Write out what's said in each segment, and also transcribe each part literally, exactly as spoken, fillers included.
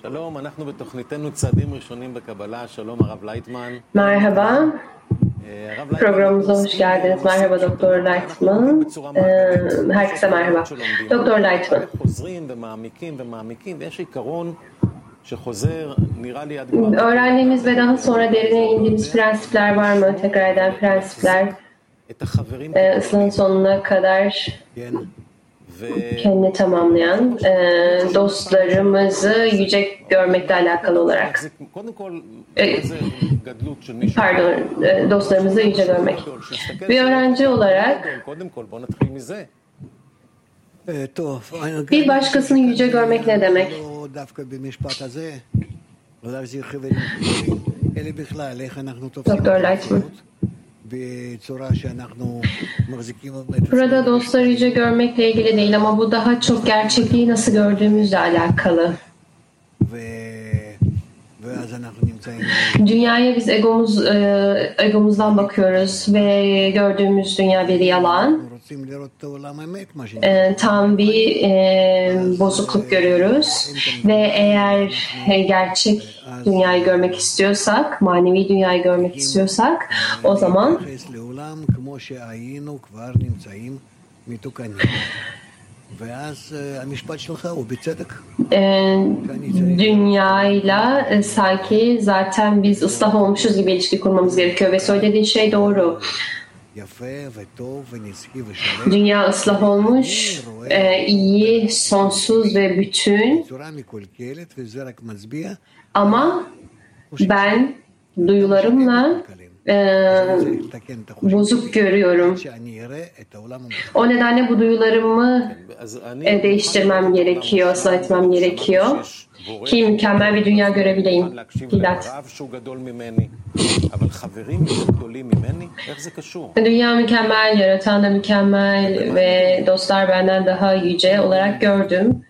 שלום, אנחנו בתוכניתנו צעדים ראשונים בקבלה. שלום הרב לייטמן. Merhaba. Programımıza hoş geldiniz. Merhaba Doktor Lightman. Ee, herkese merhaba. Doktor Lightman. Öğrendiğimiz ve daha sonra derine indiğimiz prensipler var mı? Tekrar eden prensipler. Ee, ıslahın sonuna kadar kendini tamamlayan e, dostlarımızı yüce görmekle alakalı olarak. E, pardon, e, dostlarımızı yüce görmek. Bir öğrenci olarak bir başkasını yüce görmek ne demek? Doktor Lightman. Burada dostları yüce görmekle ilgili değil ama bu daha çok gerçekliği nasıl gördüğümüzle alakalı. Dünyaya biz egomuz, egomuzdan bakıyoruz ve gördüğümüz dünya bir yalan. Tam bir e, bozukluk görüyoruz ve eğer gerçek dünyayı görmek istiyorsak, manevi dünyayı görmek istiyorsak o zaman e, dünyayla e, sanki zaten biz ıslah olmuşuz gibi ilişki kurmamız gerekiyor ve söylediğin şey doğru. Dünya ıslah olmuş, e, iyi, sonsuz ve bütün. Ama ben duyularımla e, bozuk görüyorum. O nedenle bu duyularımı e, değiştirmem gerekiyor, ıslah etmem gerekiyor. Ki mükemmel bir dünya görebileyim. Dilat. Dünya mükemmel, yaratan da mükemmel ve dostlar benden daha yüce olarak gördüm.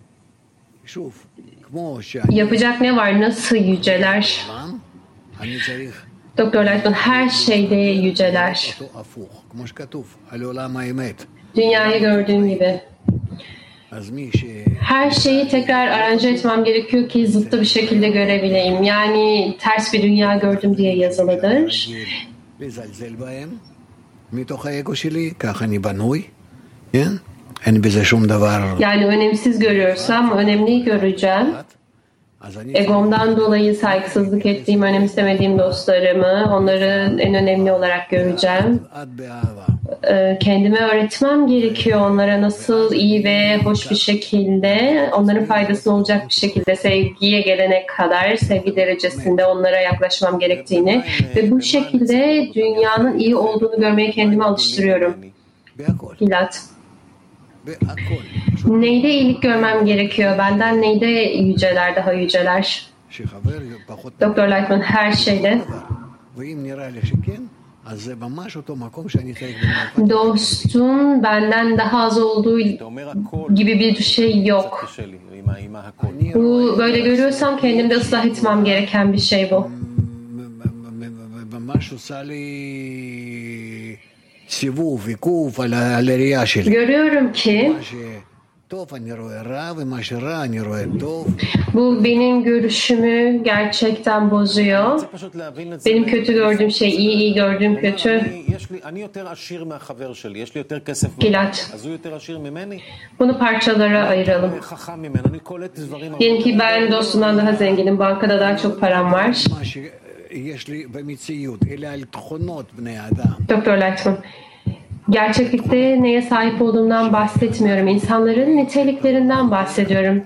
Yapacak ne var? Nasıl yüceler? Doktor Lightman her şeyde yüceler. Dünyayı gördüğüm gibi. Her şeyi tekrar aranje etmem gerekiyor ki zıttı bir şekilde görebileyim. Yani ters bir dünya gördüm diye yazılıdır. Yani önemsiz görüyorsam önemliyi göreceğim. Egomdan dolayı saygısızlık ettiğim, önemsemediğim dostlarımı, onları en önemli olarak göreceğim. Kendime öğretmem gerekiyor onlara nasıl iyi ve hoş bir şekilde, onların faydasına olacak bir şekilde sevgiye gelene kadar sevgi derecesinde onlara yaklaşmam gerektiğini ve bu şekilde dünyanın iyi olduğunu görmeye kendimi alıştırıyorum. Hilat. Neyde iyilik görmem gerekiyor? Benden neyde yüceler, daha yüceler? Doktor Lightman her şeyde. Dostun benden daha az olduğu gibi bir şey yok. Bu böyle görüyorsam kendimde ıslah etmem gereken bir şey bu. Görüyorum ki bu benim görüşümü gerçekten bozuyor. Benim kötü gördüğüm şey iyi, iyi gördüğüm kötü. Pilat. Bunu parçalara ayıralım. Diyelim ki ben dostumdan daha zenginim, bankada daha çok param var. Doktor Lightman. Gerçeklikte neye sahip olduğumdan bahsetmiyorum. İnsanların niteliklerinden bahsediyorum.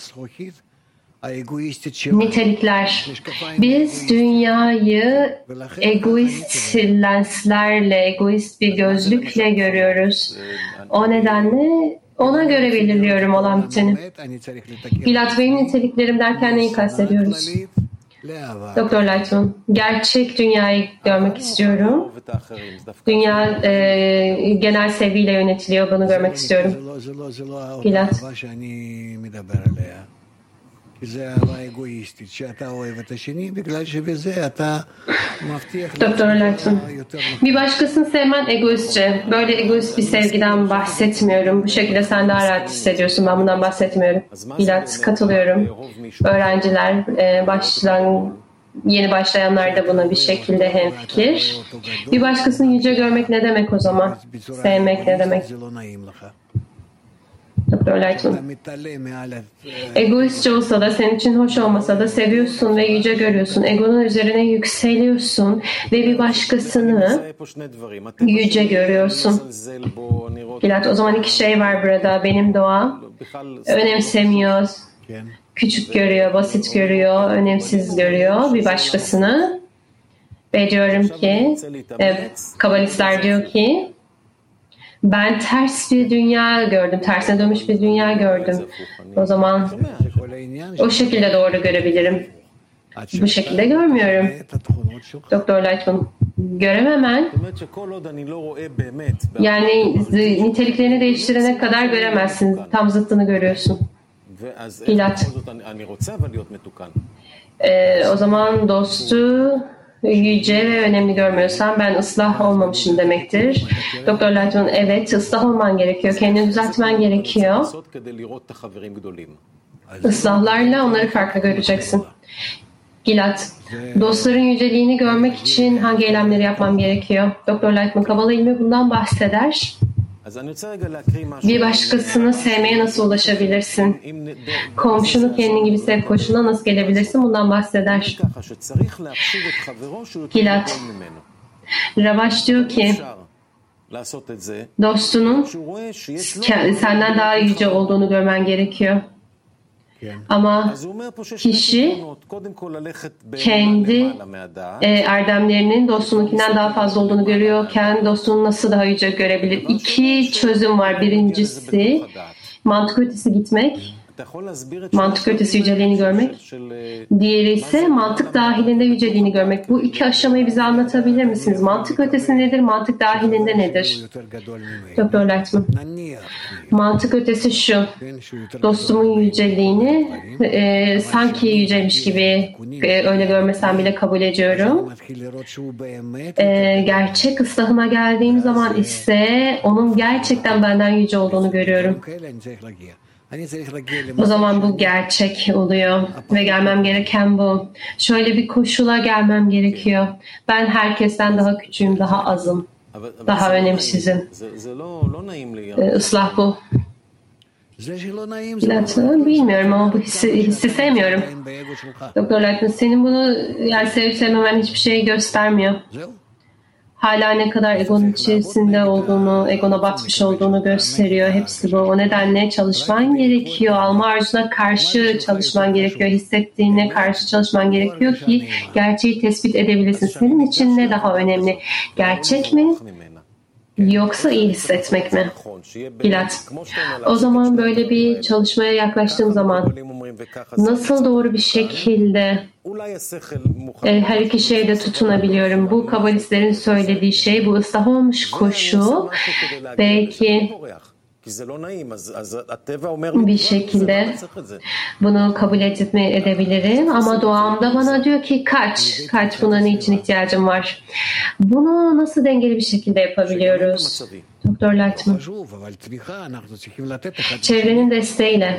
Nitelikler. Biz dünyayı egoist lenslerle, egoist bir gözlükle görüyoruz. O nedenle ona göre belirliyorum olan biteni. Pilat benim niteliklerim derken neyi kastediyoruz? Doktor Lightman, gerçek dünyayı görmek istiyorum. Dünya e, genel sevgiyle yönetiliyor, bunu görmek istiyorum. Pilat. Doktor Lightman, bir başkasını sevmen egoistçe. Böyle egoist bir sevgiden bahsetmiyorum. Bu şekilde sen daha rahat hissediyorsun. Ben bundan bahsetmiyorum. Gilad, katılıyorum. Öğrenciler, e, başlan, yeni başlayanlar da buna bir şekilde hemfikir. Bir başkasını yüce görmek ne demek o zaman? Sevmek ne demek? Doktor Lightman, egoistçe olsa da, senin için hoş olmasa da seviyorsun ve yüce görüyorsun. Egonun üzerine yükseliyorsun ve bir başkasını yüce görüyorsun. Gilad, o zaman iki şey var burada. Benim doğa önemsemiyor, küçük görüyor, basit görüyor, önemsiz görüyor bir başkasını. Ve diyorum ki, e, kabalistler diyor ki, ben ters bir dünya gördüm, tersine dönmüş bir dünya gördüm. O zaman o şekilde doğru görebilirim. Bu şekilde görmüyorum. Doktor Lightman, görememen, yani niteliklerini değiştirene kadar göremezsin. Tam zıttını görüyorsun. Gilad, ee, o zaman dostu yüce ve önemli görmüyorsan ben ıslah olmamışım demektir. Doktor Lightman, evet, ıslah olman gerekiyor. Kendini düzeltmen gerekiyor. Islahlarla onları farklı göreceksin. Gilad, dostların yüceliğini görmek için hangi eylemleri yapmam gerekiyor? Doktor Lightman, Kabala ilmi bundan bahseder. Bir başkasını sevmeye nasıl ulaşabilirsin? Komşunu kendin gibi sev koşuluna nasıl gelebilirsin? Bundan bahseder. Gilad, Ravaş diyor ki, dostunun senden daha yüce olduğunu görmen gerekiyor. Ama kişi kendi e, erdemlerinin dostununkinden daha fazla olduğunu görüyorken dostunu nasıl daha yüce görebilir? İki çözüm var. Birincisi mantık ötesi gitmek, mantık ötesi yüceliğini görmek. Diğeri ise mantık dahilinde yüceliğini görmek. Bu iki aşamayı bize anlatabilir misiniz? Mantık ötesi nedir? Mantık dahilinde nedir? Doktor Lightman, mantık ötesi şu: dostumun yüceliğini e, sanki yücelmiş gibi e, öyle görmesem bile kabul ediyorum. E, gerçek ıslahıma geldiğim zaman ise onun gerçekten benden yüce olduğunu görüyorum. O zaman bu gerçek oluyor ve gelmem gereken bu. Şöyle bir koşula gelmem gerekiyor. Ben herkesten daha küçüğüm, daha azım, daha önemsizim. Islah bu. Bilmiyorum ama bu hissi, hissi sevmiyorum. Doktor Lightman, senin bunu yani sevip sevmemen hiçbir şey göstermiyor. Hala ne kadar egonun içerisinde olduğunu, egona batmış olduğunu gösteriyor. Hepsi bu. O nedenle çalışman gerekiyor. Alma arzuna karşı çalışman gerekiyor. Hissettiğine karşı çalışman gerekiyor ki gerçeği tespit edebilirsin. Senin için ne daha önemli? Gerçek mi? Yoksa iyi hissetmek mi? Gilad, o zaman böyle bir çalışmaya yaklaştığım zaman nasıl doğru bir şekilde e, her iki şeyde tutunabiliyorum? Bu kabalistlerin söylediği şey, bu ıslah olmuş koşu belki bir şekilde bunu kabul etme edebilirim ama doğamda bana diyor ki kaç, kaç, buna niçin ihtiyacım var? Bunu nasıl dengeli bir şekilde yapabiliyoruz? Doktor Lightman, çevrenin desteğiyle.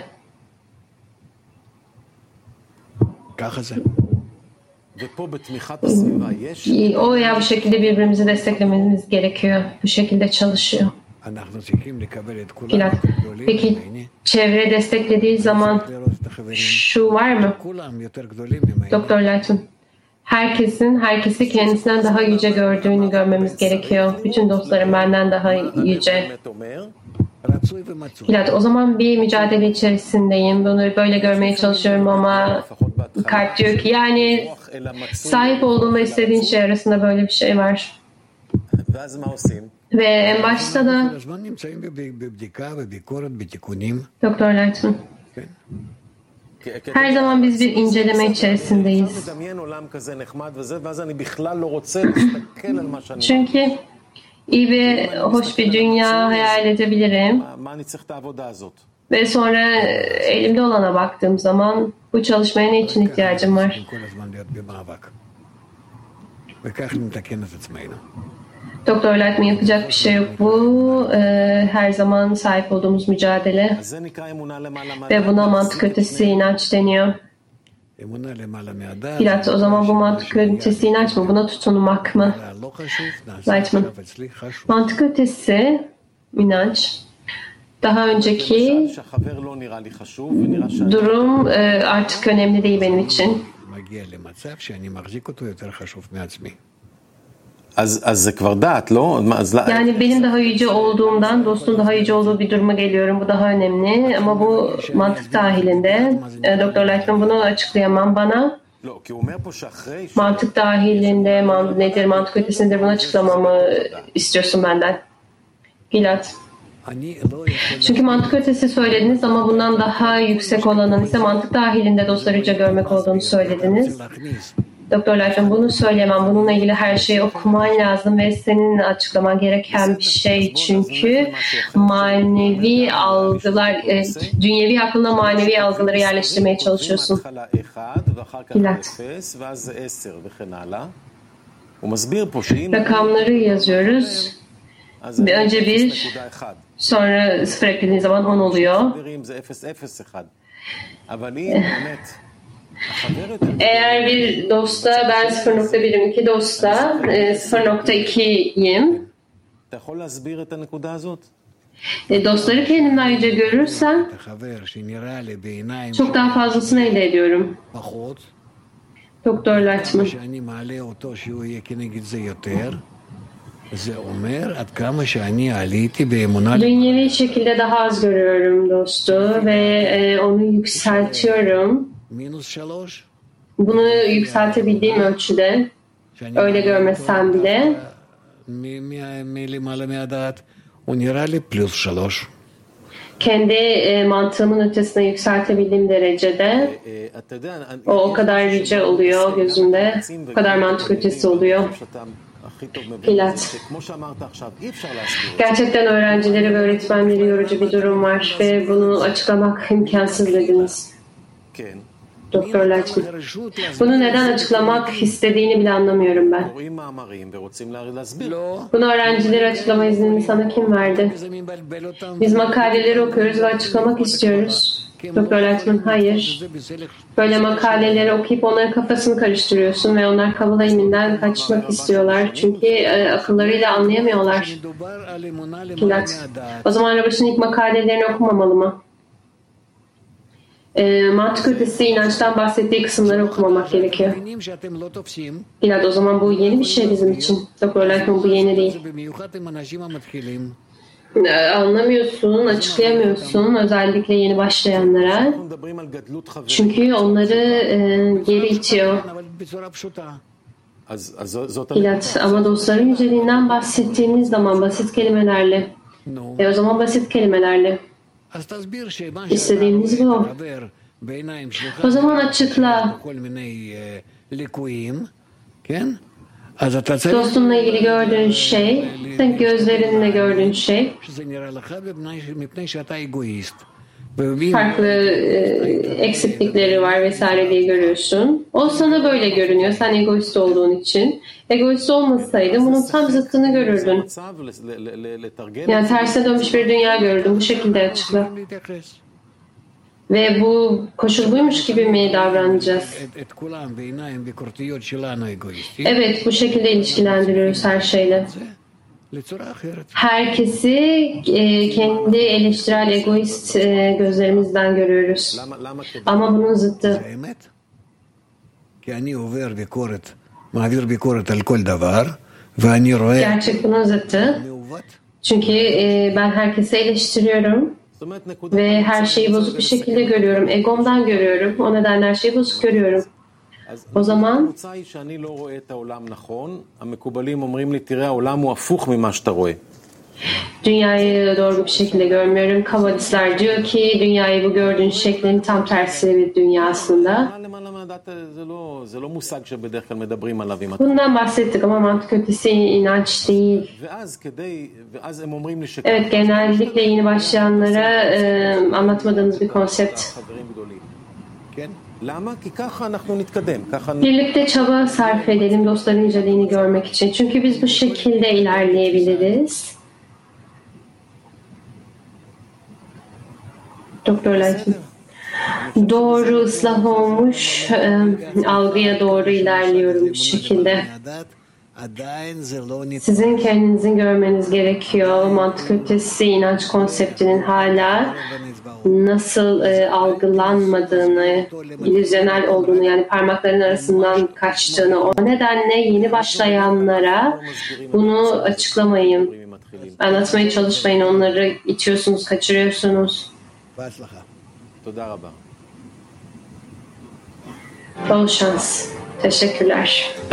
O ya bu şekilde birbirimizi desteklememiz gerekiyor. Bu şekilde çalışıyor. Gilad, peki çevre desteklediği zaman şu var mı? Doktor Lightman, herkesin herkesi kendisinden daha yüce gördüğünü görmemiz gerekiyor. Bütün dostlarım benden daha yüce. Gilad, o zaman bir mücadele içerisindeyim. Bunu böyle görmeye çalışıyorum ama kalp diyor ki yani sahip olduğuma istediğin şey arasında böyle bir şey var. Ve en başta da Doktor Lightman, her zaman biz bir inceleme içerisindeyiz. Çünkü iyi bir, hoş bir dünya hayal edebilirim. Ve sonra elimde olana baktığım zaman bu Bu çalışmaya ne için ihtiyacım var? Doktor Lightman yapacak bir şey yok. Bu e, her zaman sahip olduğumuz mücadele ve buna mantık ötesi inanç deniyor. Pilat, o zaman bu mantık ötesi inanç mı? Buna tutunmak mı? Lightman. Mantık ötesi inanç. Daha önceki durum e, artık önemli değil benim için. Yani benim daha yüce olduğumdan dostun daha yüce olduğu bir duruma geliyorum. Bu daha önemli. Ama bu mantık dahilinde. E, Doktor Lightman bunu açıklayamam bana. Mantık dahilinde man, nedir, mantık ötesindedir, bunu açıklamamı istiyorsun benden. Pilat. Çünkü mantık ötesi söylediniz ama bundan daha yüksek olanın ise mantık dahilinde dostları yüce görmek olduğunu söylediniz. Doktor Lightman, bunu söyleyemem. Bununla ilgili her şeyi okuman lazım ve senin açıklaman gereken bir şey. Çünkü manevi algılar, e, dünyevi aklına manevi algıları yerleştirmeye çalışıyorsun. Pilat. Rakamları yazıyoruz. Önce bir, sonra sıfır eklediğin zaman on oluyor. Eğer bir dosta ben sıfır nokta birim, iki dosta sıfır nokta ikiyim. E, dostları kendimden yüce görürsem çok daha fazlasını elde ediyorum. Doktor Lightman. Dünyevi şekilde daha az görüyorum dostu ve e, onu yükseltiyorum. Bunu yükseltebildiğim ölçüde, öyle görmesem bile, kendi e, mantığımın ötesine yükseltebildiğim derecede o o kadar yüce oluyor gözümde, o kadar mantık ötesi oluyor. Pilat. Gerçekten öğrencileri ve öğretmenleri yorucu bir durum var ve bunu açıklamak imkansız dediniz. Doktor Lightman. Bunu neden açıklamak istediğini bile anlamıyorum ben. Bunu öğrencilere açıklama iznini sana kim verdi? Biz makaleleri okuyoruz ve açıklamak istiyoruz. Doktor Lightman, hayır. Böyle makaleleri okuyup onların kafasını karıştırıyorsun ve onlar Kabala ilminden kaçmak istiyorlar. Çünkü e, akıllarıyla anlayamıyorlar. Pilat. O zaman Rabash'ın ilk makalelerini okumamalı mı? E, mantık ötesi inançtan bahsettiği kısımları okumamak gerekiyor. Pilat, o zaman bu yeni bir şey bizim için. Doktor Lightman, bu yeni değil. Anlamıyorsun, açıklayamıyorsun, özellikle yeni başlayanlara. Çünkü onları e, geri itiyor. Pilat, ama dostların yüceliğinden bahsettiğimiz zaman basit kelimelerle, e o zaman basit kelimelerle istediğimiz bu. O zaman açıkla. Dostunla ilgili gördüğün şey, sen gözlerinle gördüğün şey, farklı e, eksiklikleri var vesaire diye görüyorsun. O sana böyle görünüyor, sen egoist olduğun için. Egoist olmasaydın bunun tam zıttını görürdün. Yani tersine dönmüş bir dünya görürdün. Bu şekilde açıkla. Ve bu koşul buymuş gibi mi davranacağız? Evet, bu şekilde ilişkilendiriyoruz her şeyle. Herkesi e, kendi eleştirel, egoist e, gözlerimizden görüyoruz. Ama bunun zıttı. Gerçek bunun zıttı. Çünkü e, ben herkesi eleştiriyorum. Ve her şeyi bozuk bir şekilde görüyorum. Egomdan görüyorum. O nedenle her şeyi bozuk görüyorum. O zaman dünyayı doğru bir şekilde görmüyorum. Kabalistler diyor ki dünyayı bu gördüğün şeklin tam tersi bir dünya aslında. Bundan bahsettik ama mantık ötesi inanç değil. Evet, genellikle yeni başlayanlara e, anlatmadığımız bir konsept. למה? כי ככה אנחנו נתקדם. ככה... Birlikte çaba sarf edelim dostların inceliğini görmek için. Çünkü biz bu şekilde ilerleyebiliriz. Doktor Lakin. Doğru ıslah olmuş, e, algıya doğru ilerliyorum bu şekilde. Sizin kendinizin görmeniz gerekiyor. Mantık ötesi inanç konseptinin hala nasıl e, algılanmadığını, illüzyonel olduğunu, yani parmakların arasından kaçtığını, o nedenle yeni başlayanlara bunu açıklamayın. Anlatmaya çalışmayın. Onları itiyorsunuz, kaçırıyorsunuz. Bol şans. Teşekkürler.